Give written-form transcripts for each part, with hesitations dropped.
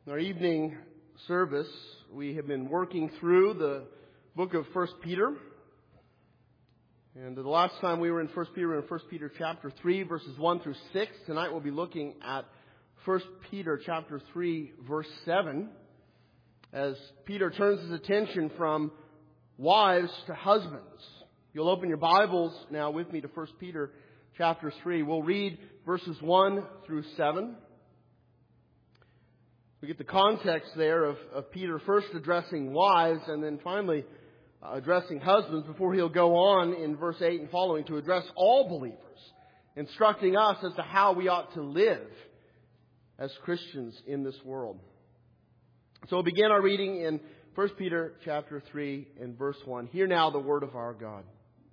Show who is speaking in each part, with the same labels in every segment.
Speaker 1: In our evening service, we have been working through the book of 1 Peter. And the last time we were in 1 Peter, in 1 Peter chapter 3, verses 1 through 6. Tonight we'll be looking at 1 Peter chapter 3, verse 7, as Peter turns his attention from wives to husbands. You'll open your Bibles now with me to 1 Peter chapter 3. We'll read verses 1 through 7. We get the context there of Peter first addressing wives and then finally addressing husbands before he'll go on in verse 8 and following to address all believers, instructing us as to how we ought to live as Christians in this world. So we'll begin our reading in 1 Peter chapter 3 and verse 1. Hear now the word of our God.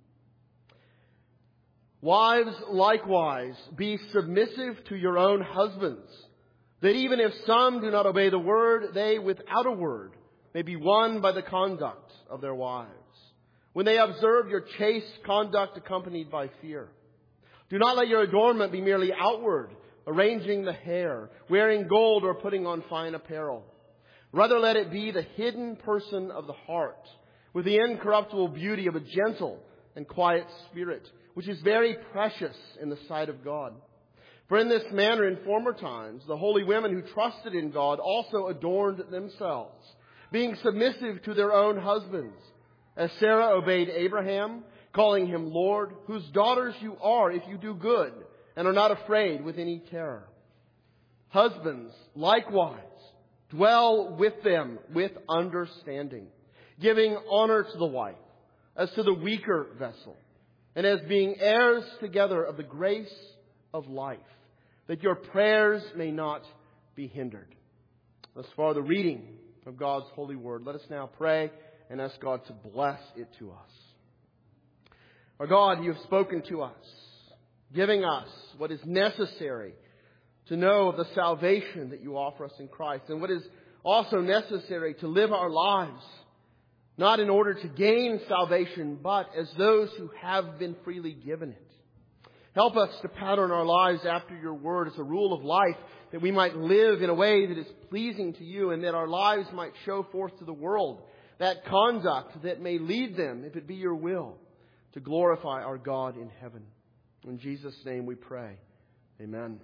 Speaker 1: Wives, likewise, be submissive to your own husbands, that even if some do not obey the word, they without a word may be won by the conduct of their wives, when they observe your chaste conduct accompanied by fear. Do not let your adornment be merely outward, arranging the hair, wearing gold, or putting on fine apparel. Rather let it be the hidden person of the heart, with the incorruptible beauty of a gentle and quiet spirit, which is very precious in the sight of God. For in this manner in former times, the holy women who trusted in God also adorned themselves, being submissive to their own husbands, as Sarah obeyed Abraham, calling him Lord, whose daughters you are if you do good and are not afraid with any terror. Husbands, likewise, dwell with them with understanding, giving honor to the wife as to the weaker vessel, and as being heirs together of the grace of life, that your prayers may not be hindered. Thus far the reading of God's holy word. Let us now pray and ask God to bless it to us. Our God, you have spoken to us, giving us what is necessary to know of the salvation that you offer us in Christ, and what is also necessary to live our lives, not in order to gain salvation, but as those who have been freely given it. Help us to pattern our lives after your word as a rule of life, that we might live in a way that is pleasing to you, and that our lives might show forth to the world that conduct that may lead them, if it be your will, to glorify our God in heaven. In Jesus' name we pray. Amen.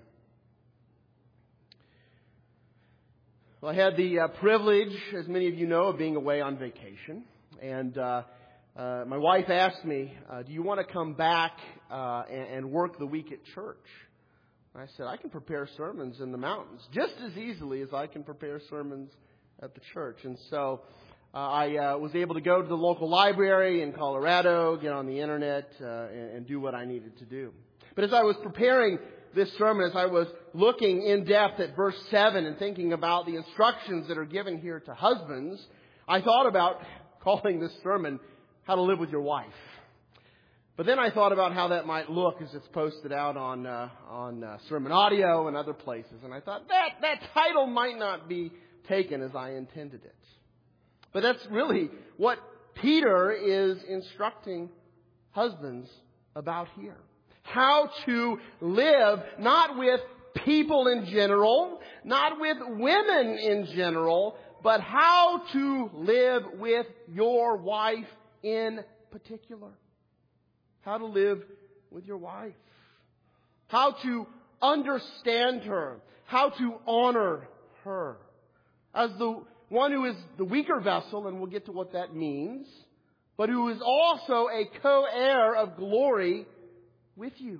Speaker 1: Well, I had the privilege, as many of you know, of being away on vacation. And my wife asked me, do you want to come back and work the week at church? And I said, I can prepare sermons in the mountains just as easily as I can prepare sermons at the church. And so I was able to go to the local library in Colorado, get on the internet, and do what I needed to do. But as I was preparing this sermon, as I was looking in depth at verse 7 and thinking about the instructions that are given here to husbands, I thought about calling this sermon How to Live with Your Wife. But then I thought about how that might look as it's posted out on Sermon Audio and other places. And I thought that title might not be taken as I intended it. But that's really what Peter is instructing husbands about here. How to live, not with people in general, not with women in general, but how to live with your wife in particular. How to live with your wife. How to understand her. How to honor her. As the one who is the weaker vessel, and we'll get to what that means, but who is also a co-heir of glory with you.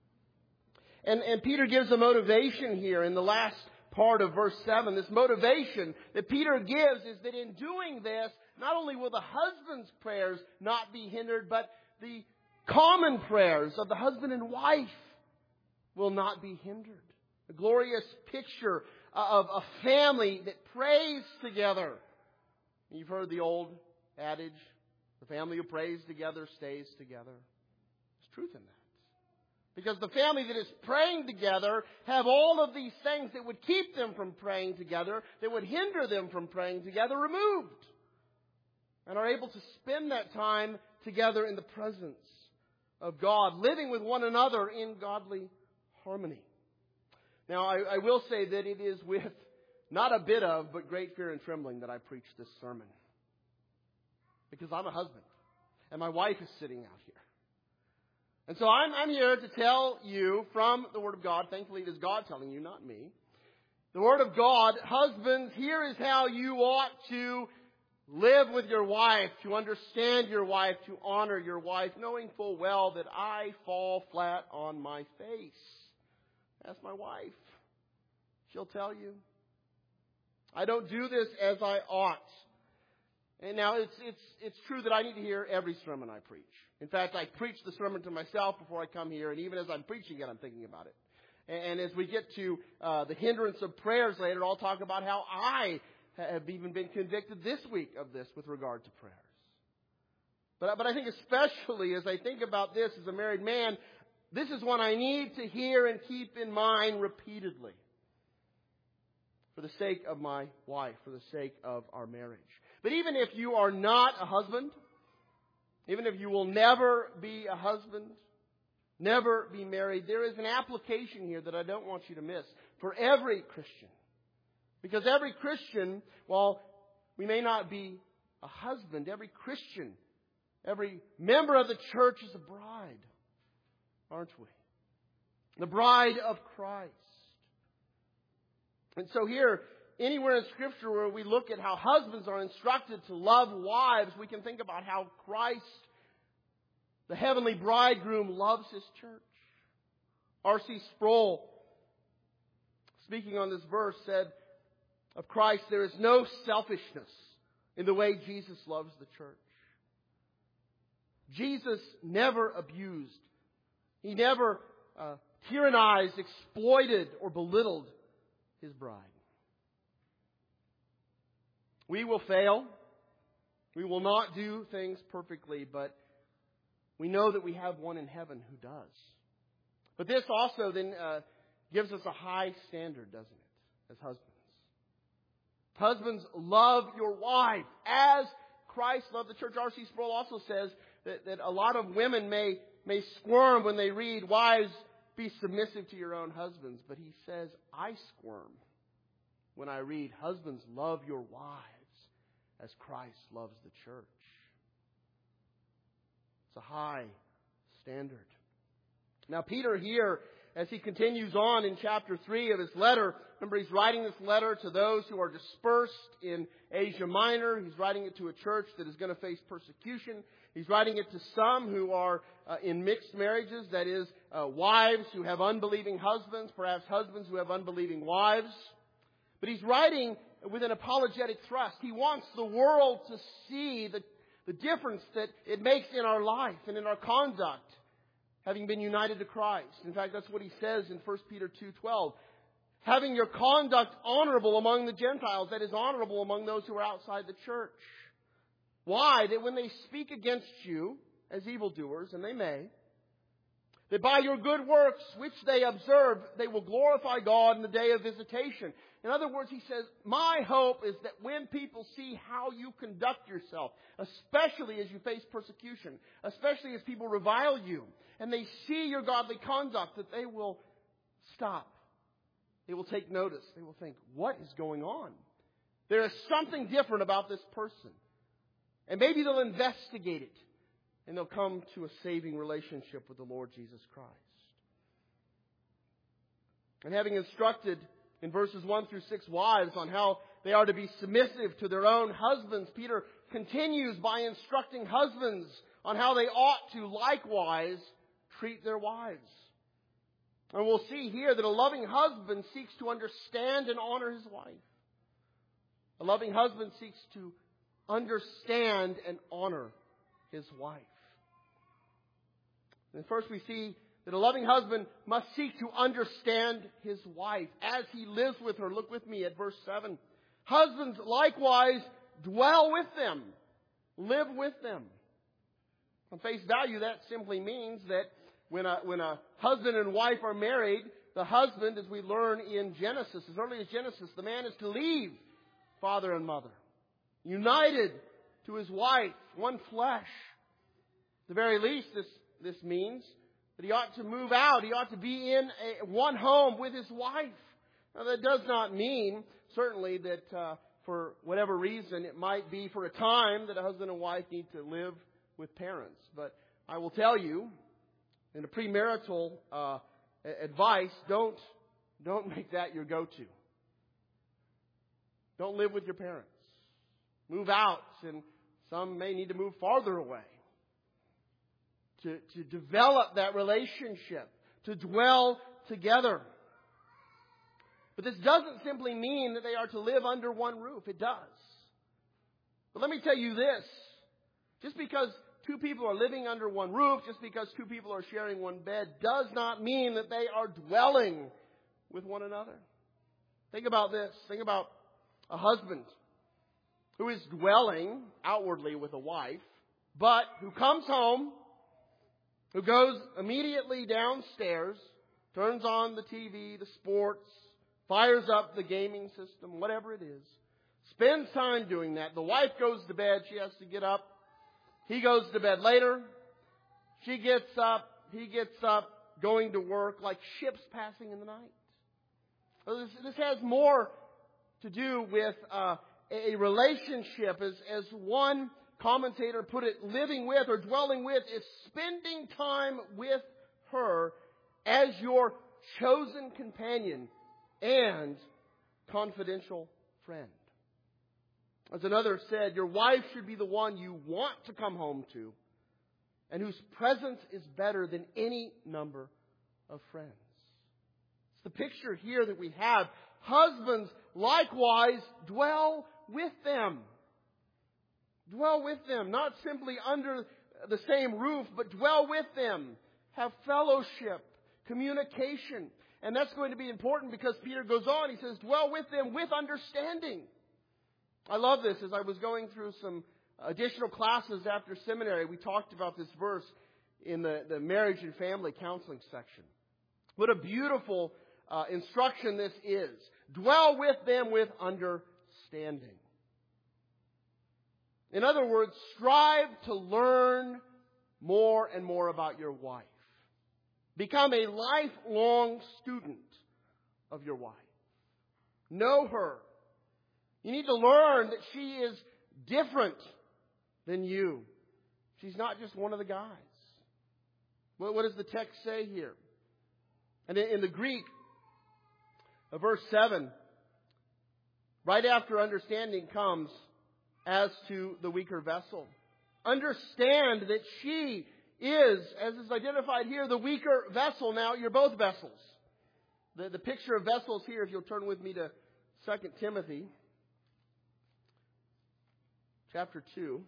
Speaker 1: And Peter gives a motivation here in the last part of verse 7. This motivation that Peter gives is that in doing this, not only will the husband's prayers not be hindered, but the common prayers of the husband and wife will not be hindered. A glorious picture of a family that prays together. You've heard the old adage, the family who prays together stays together. There's truth in that. Because the family that is praying together have all of these things that would keep them from praying together, that would hinder them from praying together, removed. And are able to spend that time together in the presence of God, living with one another in godly harmony. Now, I will say that it is with not a bit of, but great fear and trembling that I preach this sermon. Because I'm a husband, and my wife is sitting out here. And so I'm here to tell you from the Word of God. Thankfully, it is God telling you, not me. The Word of God, husbands, here is how you ought to live with your wife, to understand your wife, to honor your wife, knowing full well that I fall flat on my face. Ask my wife. She'll tell you. I don't do this as I ought. And now it's true that I need to hear every sermon I preach. In fact, I preach the sermon to myself before I come here, and even as I'm preaching it, I'm thinking about it. And as we get to the hindrance of prayers later, I'll talk about how I have even been convicted this week of this with regard to prayers. But I think especially as I think about this as a married man, this is one I need to hear and keep in mind repeatedly. For the sake of my wife, for the sake of our marriage. But even if you are not a husband, even if you will never be a husband, never be married, there is an application here that I don't want you to miss for every Christian. Because every Christian, while we may not be a husband, every Christian, every member of the church is a bride, aren't we? The bride of Christ. And so here, anywhere in Scripture where we look at how husbands are instructed to love wives, we can think about how Christ, the heavenly bridegroom, loves His church. R.C. Sproul, speaking on this verse, said of Christ, there is no selfishness in the way Jesus loves the church. Jesus never abused. He never tyrannized, exploited, or belittled His bride. We will fail. We will not do things perfectly, but we know that we have one in heaven who does. But this also then gives us a high standard, doesn't it, as husbands? Husbands, love your wife as Christ loved the church. R.C. Sproul also says that a lot of women may squirm when they read, wives, be submissive to your own husbands. But he says, I squirm when I read, husbands, love your wives as Christ loves the church. It's a high standard. Now, Peter here, as he continues on in chapter 3 of his letter, remember he's writing this letter to those who are dispersed in Asia Minor. He's writing it to a church that is going to face persecution. He's writing it to some who are in mixed marriages, that is, wives who have unbelieving husbands, perhaps husbands who have unbelieving wives. But he's writing with an apologetic thrust. He wants the world to see the difference that it makes in our life and in our conduct, having been united to Christ. In fact, that's what he says in 1 Peter 2:12. Having your conduct honorable among the Gentiles, that is, honorable among those who are outside the church. Why? That when they speak against you as evildoers, and they may, that by your good works which they observe, they will glorify God in the day of visitation. In other words, he says, my hope is that when people see how you conduct yourself, especially as you face persecution, especially as people revile you, and they see your godly conduct, that they will stop. They will take notice. They will think, what is going on? There is something different about this person. And maybe they'll investigate it. And they'll come to a saving relationship with the Lord Jesus Christ. And having instructed in verses 1 through 6 wives on how they are to be submissive to their own husbands, Peter continues by instructing husbands on how they ought to likewise treat their wives. And we'll see here that a loving husband seeks to understand and honor his wife. A loving husband seeks to understand and honor his wife. And first we see that a loving husband must seek to understand his wife as he lives with her. Look with me at verse 7. Husbands likewise dwell with them. Live with them. On face value, that simply means that when a husband and wife are married, the husband, as we learn in Genesis, as early as Genesis, the man is to leave father and mother, united to his wife, one flesh. At the very least, this means that he ought to move out. He ought to be in one home with his wife. Now, that does not mean certainly that for whatever reason, it might be for a time that a husband and wife need to live with parents. But I will tell you, in a premarital advice, don't make that your go-to. Don't live with your parents. Move out, and some may need to move farther away. To develop that relationship, to dwell together. But this doesn't simply mean that they are to live under one roof. It does. But let me tell you this. Just because two people are living under one roof, just because two people are sharing one bed, does not mean that they are dwelling with one another. Think about this. Think about a husband who is dwelling outwardly with a wife, but who comes home, who goes immediately downstairs, turns on the TV, the sports, fires up the gaming system, whatever it is, spends time doing that. The wife goes to bed. She has to get up. He goes to bed later. She gets up. He gets up, going to work like ships passing in the night. This has more to do with a relationship, as one commentator put it, living with or dwelling with is spending time with her as your chosen companion and confidential friend. As another said, your wife should be the one you want to come home to and whose presence is better than any number of friends. It's the picture here that we have. Husbands likewise dwell with them. Dwell with them, not simply under the same roof, but dwell with them. Have fellowship, communication. And that's going to be important because Peter goes on. He says, dwell with them with understanding. I love this. As I was going through some additional classes after seminary, we talked about this verse in the marriage and family counseling section. What a beautiful instruction this is. Dwell with them with understanding. In other words, strive to learn more and more about your wife. Become a lifelong student of your wife. Know her. You need to learn that she is different than you. She's not just one of the guys. What does the text say here? And in the Greek, verse 7, right after understanding comes as to the weaker vessel. Understand that she is, as is identified here, the weaker vessel. Now, you're both vessels. The picture of vessels here, if you'll turn with me to 2 Timothy, chapter 2.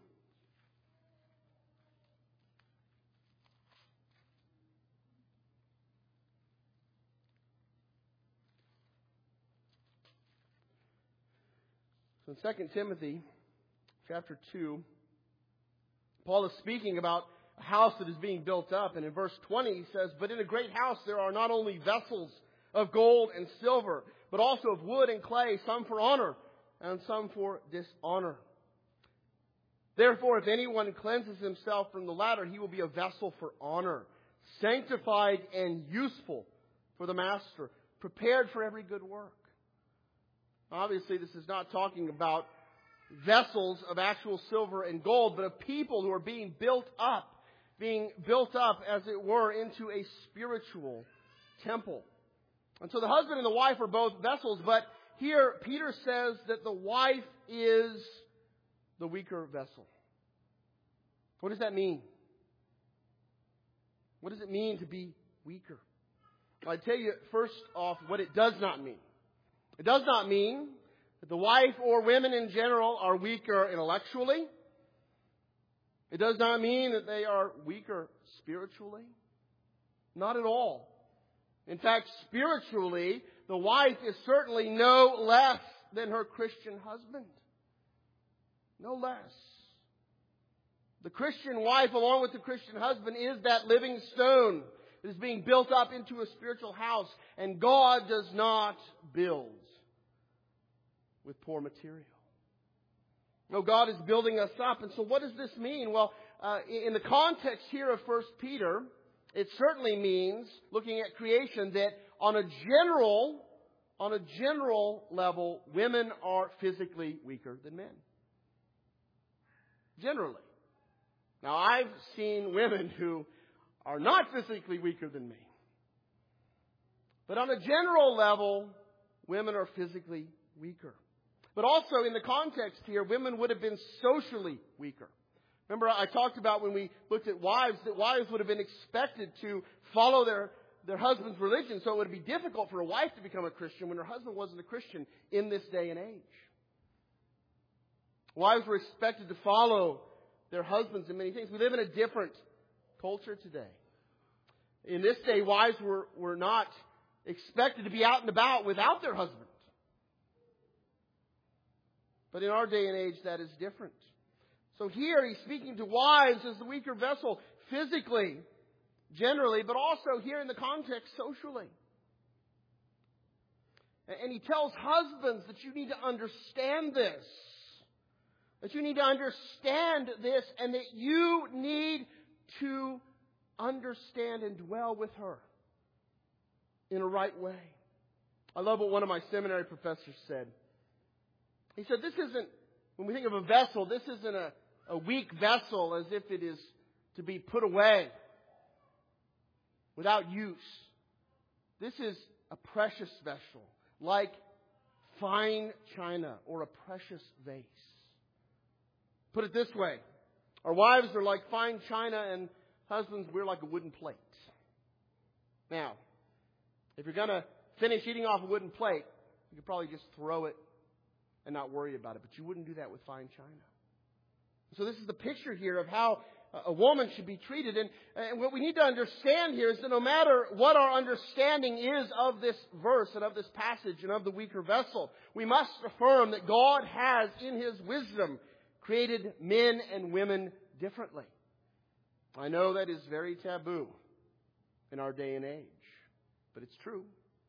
Speaker 1: So in 2 Timothy, chapter 2, Paul is speaking about a house that is being built up. And in verse 20 he says, but in a great house there are not only vessels of gold and silver, but also of wood and clay, some for honor and some for dishonor. Therefore, if anyone cleanses himself from the latter, he will be a vessel for honor, sanctified and useful for the master, prepared for every good work. Obviously, this is not talking about vessels of actual silver and gold, but of people who are being built up, as it were, into a spiritual temple. And so the husband and the wife are both vessels, but here Peter says that the wife is the weaker vessel. What does that mean? What does it mean to be weaker? Well, I tell you first off what it does not mean. It does not mean that the wife or women in general are weaker intellectually. It does not mean that they are weaker spiritually. Not at all. In fact, spiritually, the wife is certainly no less than her Christian husband. No less. The Christian wife, along with the Christian husband, is that living stone that is being built up into a spiritual house. And God does not build with poor material. No, God is building us up. And so what does this mean? Well, in the context here of 1 Peter, it certainly means, looking at creation, that on on a general level, women are physically weaker than men. Generally. Now, I've seen women who are not physically weaker than me. But on a general level, women are physically weaker. But also in the context here, women would have been socially weaker. Remember, I talked about when we looked at wives, that wives would have been expected to follow their husband's religion. So it would be difficult for a wife to become a Christian when her husband wasn't a Christian in this day and age. Wives were expected to follow their husbands in many things. We live in a different culture today. In this day, wives were not expected to be out and about without their husband. But in our day and age, that is different. So here he's speaking to wives as the weaker vessel, physically, generally, but also here in the context, socially. And he tells husbands that you need to understand this. That you need to understand this and that you need to understand and dwell with her in a right way. I love what one of my seminary professors said. He said, this isn't, when we think of a vessel, this isn't a weak vessel as if it is to be put away without use. This is a precious vessel, like fine china or a precious vase. Put it this way. Our wives are like fine china and husbands, we're like a wooden plate. Now, if you're going to finish eating off a wooden plate, you could probably just throw it and not worry about it. But you wouldn't do that with fine china. So this is the picture here of how a woman should be treated. And what we need to understand here is that no matter what our understanding is of this verse and of this passage and of the weaker vessel, we must affirm that God has, in His wisdom, created men and women differently. I know that is very taboo in our day and age, but it's true.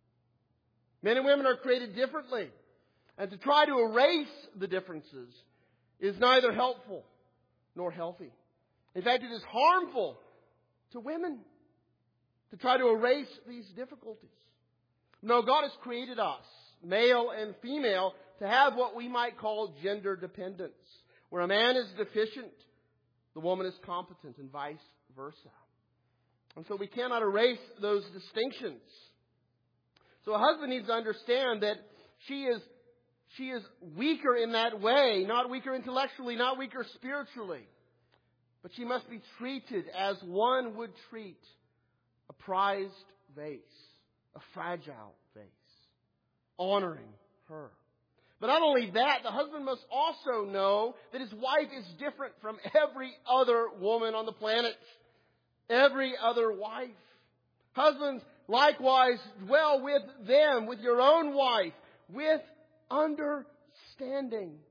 Speaker 1: Men and women are created differently. And to try to erase the differences is neither helpful nor healthy. In fact, it is harmful to women to try to erase these difficulties. No, God has created us, male and female, to have what we might call gender dependence. Where a man is deficient, the woman is competent, and vice versa. And so we cannot erase those distinctions. So a husband needs to understand that she is weaker in that way, not weaker intellectually, not weaker spiritually. But she must be treated as one would treat a prized vase, a fragile vase, honoring her. But not only that, the husband must also know that his wife is different from every other woman on the planet. Every other wife. Husbands, likewise, dwell with them, with your own wife, with understanding.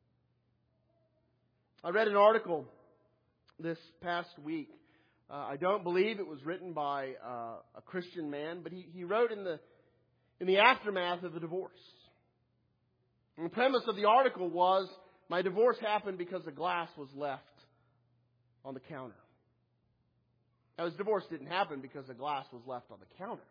Speaker 1: I read an article this past week. I don't believe it was written by a Christian man, but he wrote in the aftermath of a divorce. And the premise of the article was, my divorce happened because a glass was left on the counter. Now, his divorce didn't happen because a glass was left on the counter.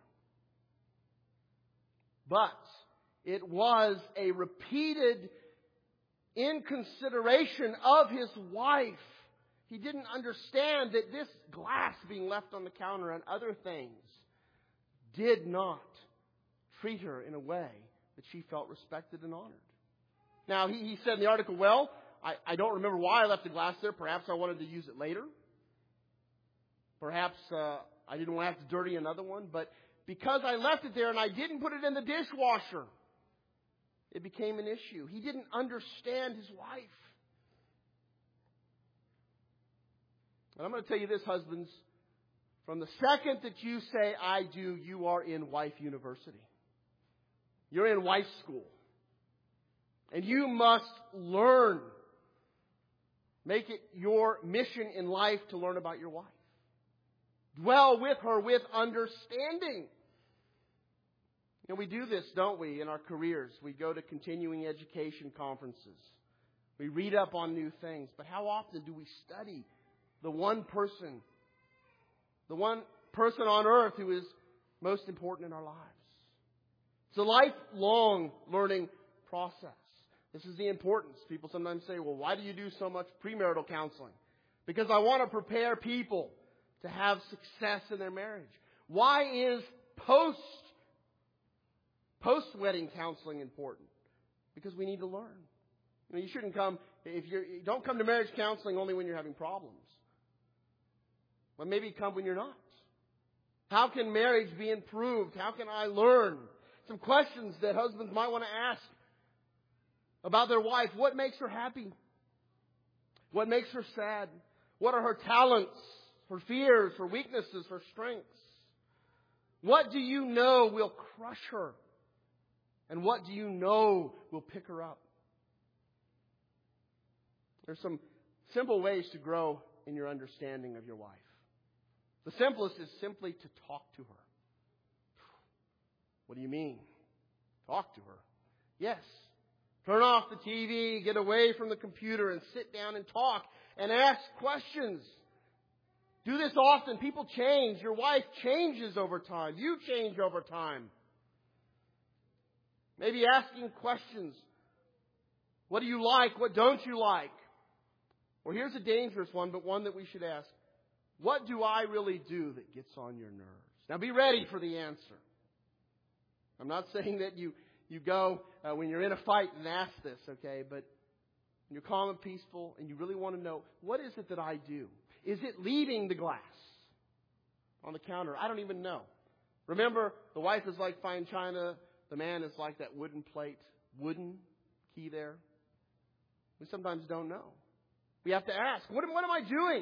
Speaker 1: But it was a repeated inconsideration of his wife. He didn't understand that this glass being left on the counter and other things did not treat her in a way that she felt respected and honored. Now, he said in the article, well, I don't remember why I left the glass there. Perhaps I wanted to use it later. Perhaps I didn't want to have to dirty another one. But because I left it there and I didn't put it in the dishwasher, it became an issue. He didn't understand his wife. And I'm going to tell you this, husbands. From the second that you say, I do, you are in wife university. You're in wife school. And you must learn. Make it your mission in life to learn about your wife. Dwell with her with understanding. And we do this, don't we, in our careers? We go to continuing education conferences. We read up on new things. But how often do we study the one person on earth who is most important in our lives? It's a lifelong learning process. This is the importance. People sometimes say, well, why do you do so much premarital counseling? Because I want to prepare people to have success in their marriage. Why is post-wedding counseling important? Because we need to learn. You shouldn't come, you don't come to marriage counseling only when you're having problems. But maybe come when you're not. How can marriage be improved? How can I learn? Some questions that husbands might want to ask about their wife. What makes her happy? What makes her sad? What are her talents, her fears, her weaknesses, her strengths? What do you know will crush her? And what do you know will pick her up? There's some simple ways to grow in your understanding of your wife. The simplest is simply to talk to her. What do you mean? Talk to her. Yes. Turn off the TV, get away from the computer, and sit down and talk and ask questions. Do this often. People change. Your wife changes over time. You change over time. Maybe asking questions. What do you like? What don't you like? Or here's a dangerous one, but one that we should ask. What do I really do that gets on your nerves? Now be ready for the answer. I'm not saying that you go when you're in a fight and ask this, okay? But when you're calm and peaceful and you really want to know, what is it that I do? Is it leaving the glass on the counter? I don't even know. Remember, the wife is like fine china. The man is like that wooden plate. Wooden key there. We sometimes don't know. We have to ask, what am I doing?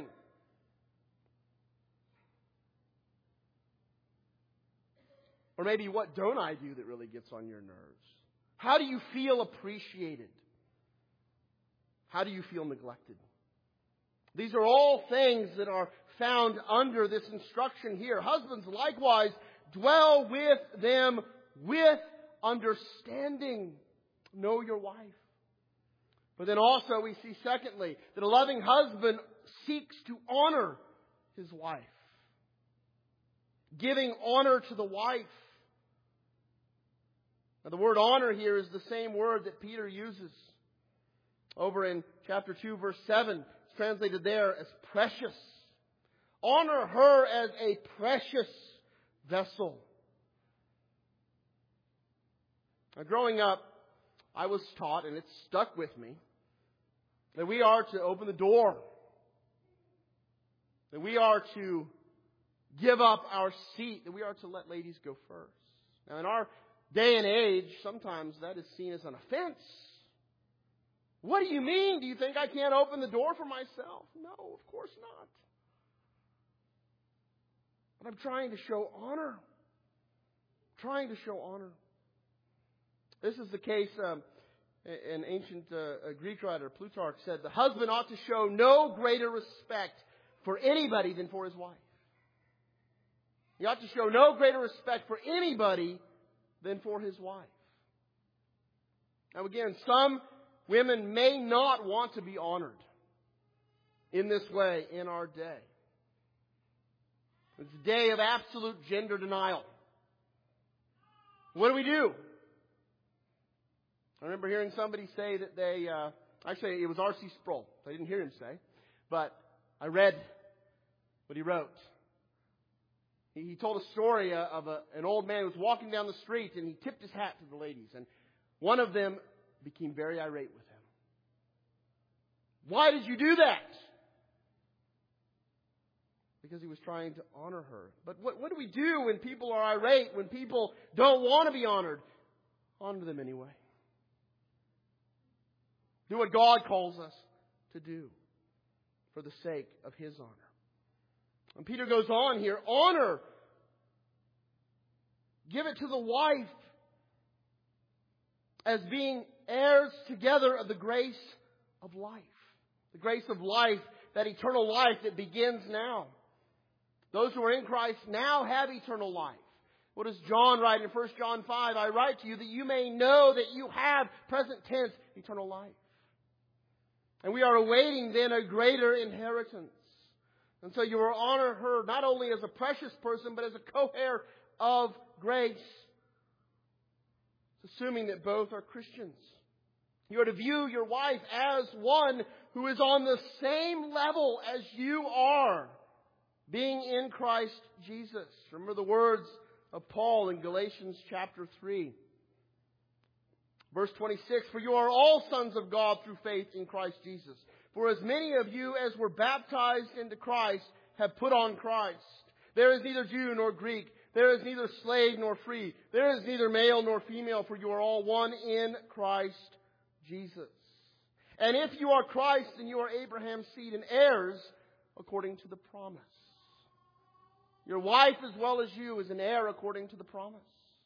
Speaker 1: Or maybe, what don't I do that really gets on your nerves? How do you feel appreciated? How do you feel neglected? These are all things that are found under this instruction here. Husbands, likewise, dwell with them with understanding. Know your wife. But then also we see, secondly, that a loving husband seeks to honor his wife. Giving honor to the wife. Now, the word honor here is the same word that Peter uses over in chapter 2, verse 7. It's translated there as precious. Honor her as a precious vessel. Now, growing up, I was taught, and it's stuck with me, that we are to open the door. That we are to give up our seat. That we are to let ladies go first. Now, in our day and age, sometimes that is seen as an offense. What do you mean? Do you think I can't open the door for myself? No, of course not. But I'm trying to show honor. Trying to show honor. This is the case, an ancient Greek writer, Plutarch, said, the husband ought to show no greater respect for anybody than for his wife. He ought to show no greater respect for anybody than for his wife. Now again, some women may not want to be honored in this way in our day. It's a day of absolute gender denial. What do? I remember hearing somebody say that they, actually it was R.C. Sproul. I didn't hear him say, but I read what he wrote. He told a story of an old man who was walking down the street and he tipped his hat to the ladies. And one of them became very irate with him. Why did you do that? Because he was trying to honor her. But what do we do when people are irate, when people don't want to be honored? Honor them anyway. Do what God calls us to do for the sake of His honor. And Peter goes on here, honor. Give it to the wife as being heirs together of the grace of life. The grace of life, that eternal life that begins now. Those who are in Christ now have eternal life. What does John write in 1 John 5? I write to you that you may know that you have, present tense, eternal life. And we are awaiting then a greater inheritance. And so you will honor her not only as a precious person, but as a co-heir of grace. assuming that both are Christians. You are to view your wife as one who is on the same level as you are, being in Christ Jesus. Remember the words of Paul in Galatians chapter 3. Verse 26, "For you are all sons of God through faith in Christ Jesus. For as many of you as were baptized into Christ have put on Christ. There is neither Jew nor Greek. There is neither slave nor free. There is neither male nor female, for you are all one in Christ Jesus. And if you are Christ, then you are Abraham's seed and heirs according to the promise." Your wife as well as you is an heir according to the promise.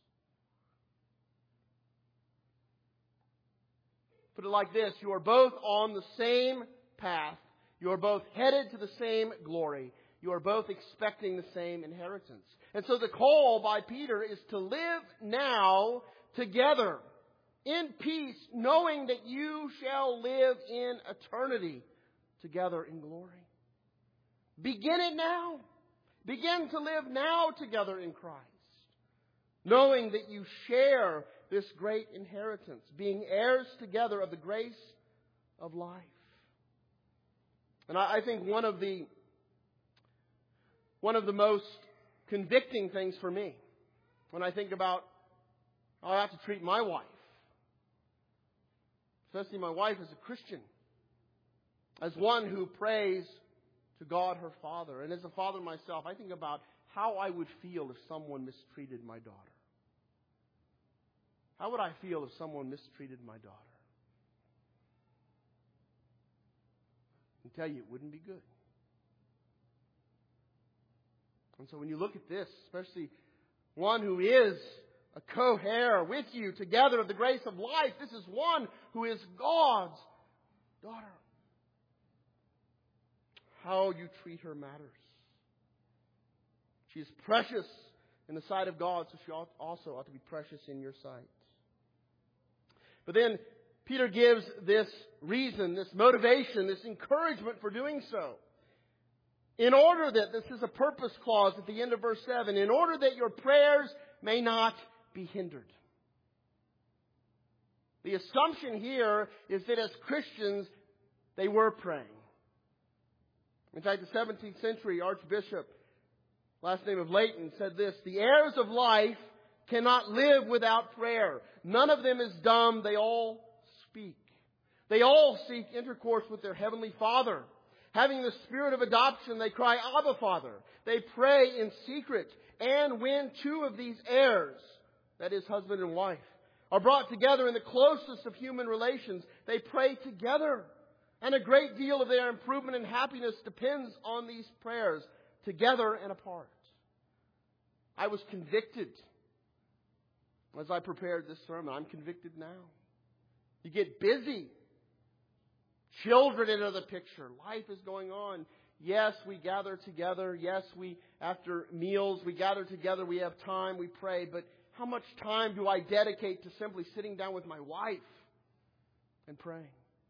Speaker 1: Put it like this: you are both on the same path. You are both headed to the same glory. You are both expecting the same inheritance. And so the call by Peter is to live now together in peace, knowing that you shall live in eternity together in glory. Begin it now. Begin to live now together in Christ, knowing that you share this great inheritance, being heirs together of the grace of life. And I think one of the most convicting things for me when I think about how I have to treat my wife, especially my wife as a Christian, as one who prays to God her Father, and as a father myself, I think about how I would feel if someone mistreated my daughter. How would I feel if someone mistreated my daughter? I can tell you it wouldn't be good. And so when you look at this, especially one who is a co-heir with you together of the grace of life, this is one who is God's daughter. How you treat her matters. She is precious in the sight of God, so she also ought to be precious in your sight. But then Peter gives this reason, this motivation, this encouragement for doing so. In order that, this is a purpose clause at the end of verse 7, in order that your prayers may not be hindered. The assumption here is that as Christians, they were praying. In fact, the 17th century Archbishop, last name of Leighton, said this: "The heirs of life cannot live without prayer. None of them is dumb. They all speak. They all seek intercourse with their Heavenly Father. Having the spirit of adoption, they cry, 'Abba, Father.' They pray in secret. And when two of these heirs, that is husband and wife, are brought together in the closest of human relations, they pray together. And a great deal of their improvement and happiness depends on these prayers, together and apart." I was convicted as I prepared this sermon. I'm convicted now. You get busy. Children enter the picture. Life is going on. Yes, we gather together. Yes, after meals, we gather together. We have time. We pray. But how much time do I dedicate to simply sitting down with my wife and praying?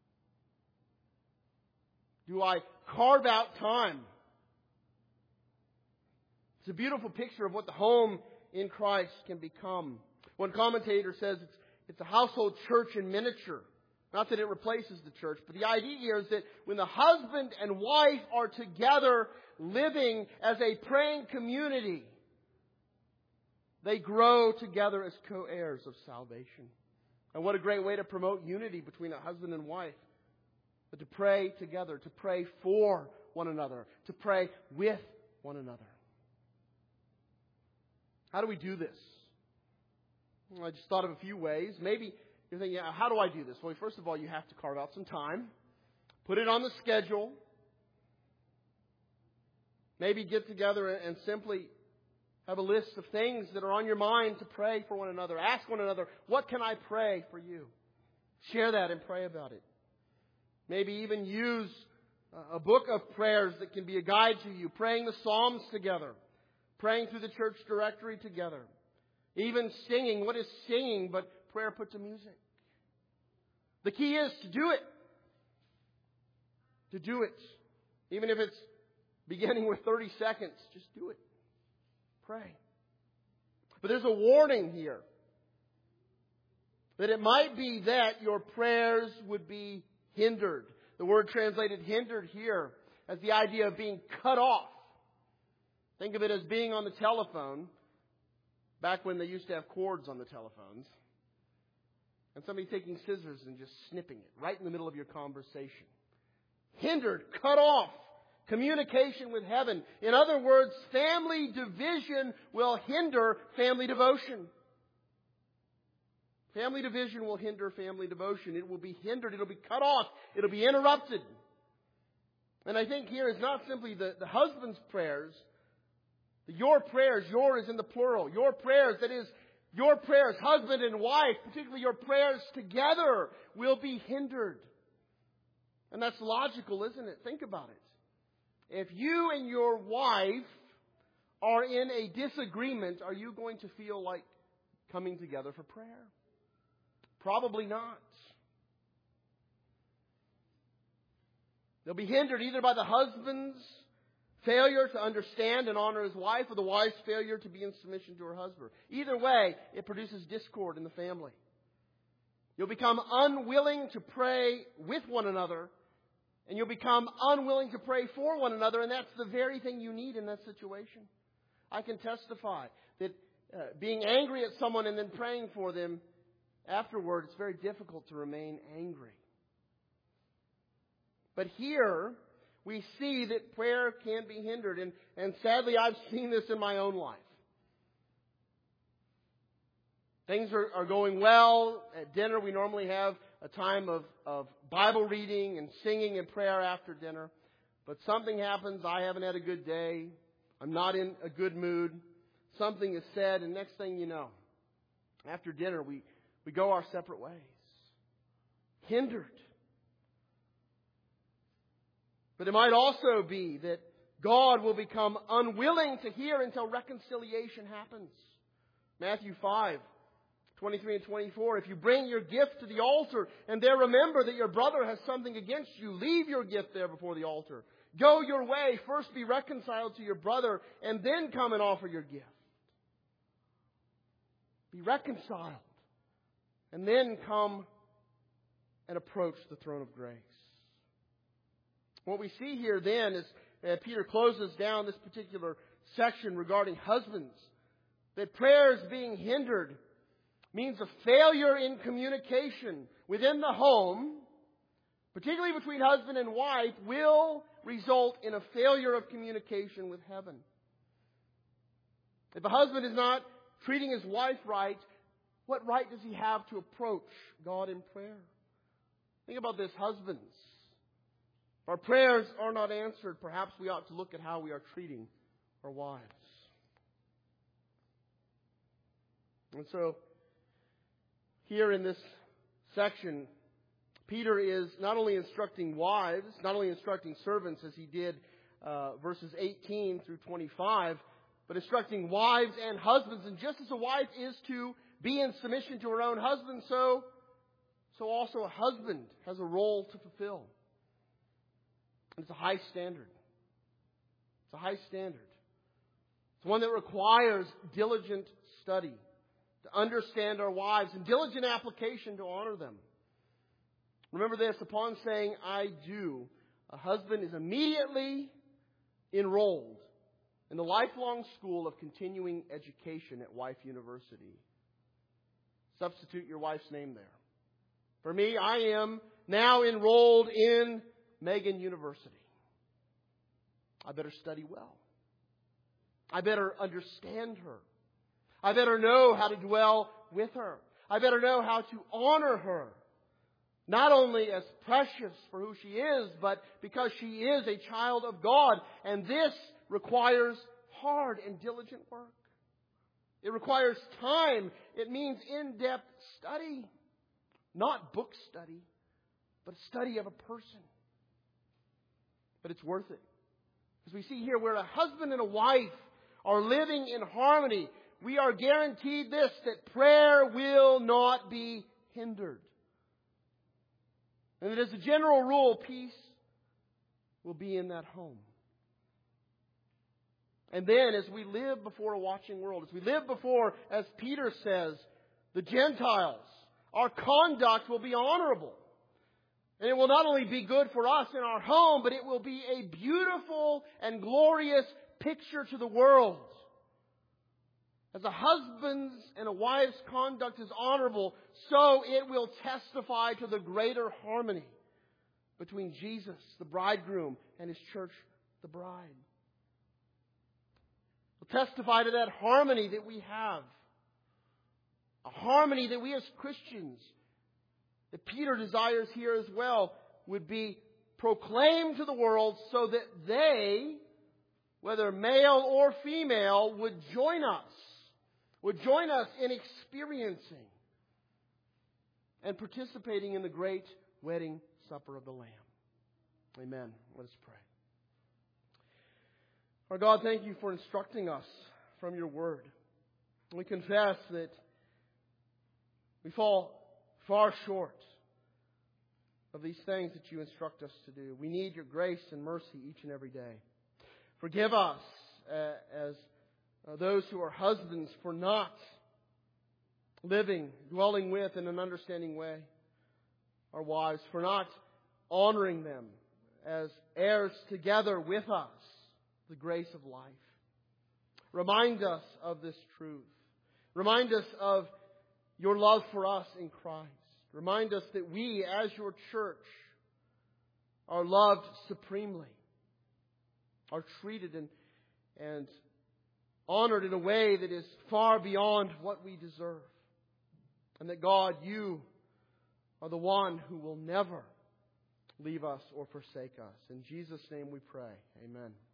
Speaker 1: Do I carve out time? It's a beautiful picture of what the home in Christ can become. One commentator says it's a household church in miniature. Not that it replaces the church, but the idea here is that when the husband and wife are together living as a praying community, they grow together as co-heirs of salvation. And what a great way to promote unity between a husband and wife. But to pray together, to pray for one another, to pray with one another. How do we do this? Well, I just thought of a few ways. Maybe you're thinking, how do I do this? Well, first of all, you have to carve out some time. Put it on the schedule. Maybe get together and simply have a list of things that are on your mind to pray for one another. Ask one another, what can I pray for you? Share that and pray about it. Maybe even use a book of prayers that can be a guide to you. Praying the Psalms together. Praying through the church directory together. Even singing. What is singing but prayer put to music? The key is to do it. To do it. Even if it's beginning with 30 seconds, just do it. Pray. But there's a warning here. That it might be that your prayers would be hindered. The word translated hindered here as the idea of being cut off. Think of it as being on the telephone, back when they used to have cords on the telephones, and somebody taking scissors and just snipping it right in the middle of your conversation. Hindered, cut off communication with heaven. In other words, family division will hinder family devotion. Family division will hinder family devotion. It will be hindered. It will be cut off. It will be interrupted. And I think here is not simply the husband's prayers. Your prayers, yours in the plural. Your prayers, that is, your prayers, husband and wife, particularly your prayers together, will be hindered. And that's logical, isn't it? Think about it. If you and your wife are in a disagreement, are you going to feel like coming together for prayer? Probably not. They'll be hindered either by the husband's failure to understand and honor his wife, or the wife's failure to be in submission to her husband. Either way, it produces discord in the family. You'll become unwilling to pray with one another, and you'll become unwilling to pray for one another, and that's the very thing you need in that situation. I can testify that being angry at someone and then praying for them afterward, it's very difficult to remain angry. But here, we see that prayer can be hindered. And sadly, I've seen this in my own life. Things are going well. At dinner, we normally have a time of Bible reading and singing and prayer after dinner. But something happens. I haven't had a good day. I'm not in a good mood. Something is said, and next thing you know, after dinner, we go our separate ways. Hindered. But it might also be that God will become unwilling to hear until reconciliation happens. Matthew 5:23 and 24. If you bring your gift to the altar and there remember that your brother has something against you, leave your gift there before the altar. Go your way. First be reconciled to your brother and then come and offer your gift. Be reconciled and then come and approach the throne of grace. What we see here then is Peter closes down this particular section regarding husbands. That prayers being hindered means a failure in communication within the home, particularly between husband and wife, will result in a failure of communication with heaven. If a husband is not treating his wife right, what right does he have to approach God in prayer? Think about this, husbands. If our prayers are not answered, perhaps we ought to look at how we are treating our wives. And so, here in this section, Peter is not only instructing wives, not only instructing servants as he did verses 18 through 25, but instructing wives and husbands. And just as a wife is to be in submission to her own husband, so also a husband has a role to fulfill. And it's a high standard. It's a high standard. It's one that requires diligent study to understand our wives and diligent application to honor them. Remember this, upon saying, I do, a husband is immediately enrolled in the lifelong school of continuing education at Wife University. Substitute your wife's name there. For me, I am now enrolled in Megan University. I better study well. I better understand her. I better know how to dwell with her. I better know how to honor her. Not only as precious for who she is, but because she is a child of God. And this requires hard and diligent work. It requires time. It means in-depth study. Not book study, but study of a person. But it's worth it. As we see here, where a husband and a wife are living in harmony, we are guaranteed this, that prayer will not be hindered. And that as a general rule, peace will be in that home. And then as we live before a watching world, as we live before, as Peter says, the Gentiles, Our conduct will be honorable. And it will not only be good for us in our home, but it will be a beautiful and glorious picture to the world. As a husband's and a wife's conduct is honorable, so it will testify to the greater harmony between Jesus, the bridegroom, and His church, the bride. It will testify to that harmony that we have. A harmony that we as Christians, that Peter desires here as well, would be proclaimed to the world so that they, whether male or female, would join us in experiencing and participating in the great wedding supper of the Lamb. Amen. Let us pray. Our God, thank You for instructing us from Your Word. We confess that we fall far short of these things that You instruct us to do. We need Your grace and mercy each and every day. Forgive us as those who are husbands for not dwelling with in an understanding way our wives, for not honoring them as heirs together with us, the grace of life. Remind us of this truth. Remind us of Your love for us in Christ. Remind us that we, as Your church, are loved supremely, are treated and honored in a way that is far beyond what we deserve. And that God, You are the one who will never leave us or forsake us. In Jesus' name we pray. Amen.